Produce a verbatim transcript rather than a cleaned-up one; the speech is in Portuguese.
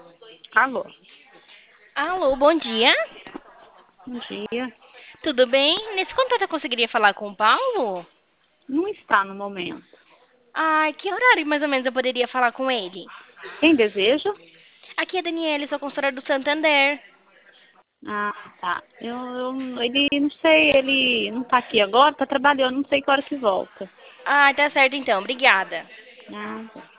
Alô, Alô, bom dia. bom dia. Tudo bem? Nesse contato eu conseguiria falar com o Paulo? Não está no momento. Ai, que horário mais ou menos eu poderia falar com ele? Quem deseja? Aqui é a Daniela, sou consultora do Santander. Ah, tá. Eu, eu, ele, não sei, ele não está aqui agora, está trabalhando, não sei que hora que volta. Ah, tá certo então, obrigada. Nada.